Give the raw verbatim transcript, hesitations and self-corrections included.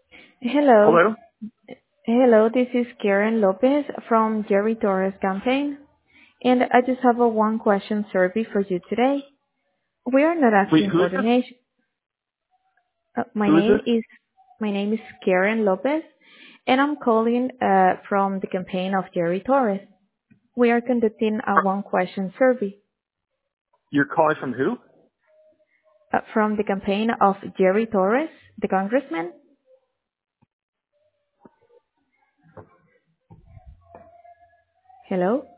Hello. Hello? Hello, this is Karen Lopez from Jerry Torres campaign, and I just have a one question survey for you today. We are not Wait, asking who for is this? donation. Uh, my Who is name this? is my name is Karen Lopez, and I'm calling uh, from the campaign of Jerry Torres. We are conducting a Fr- one question survey You're calling from who? uh, from the campaign of Jerry Torres, the congressman. Hello.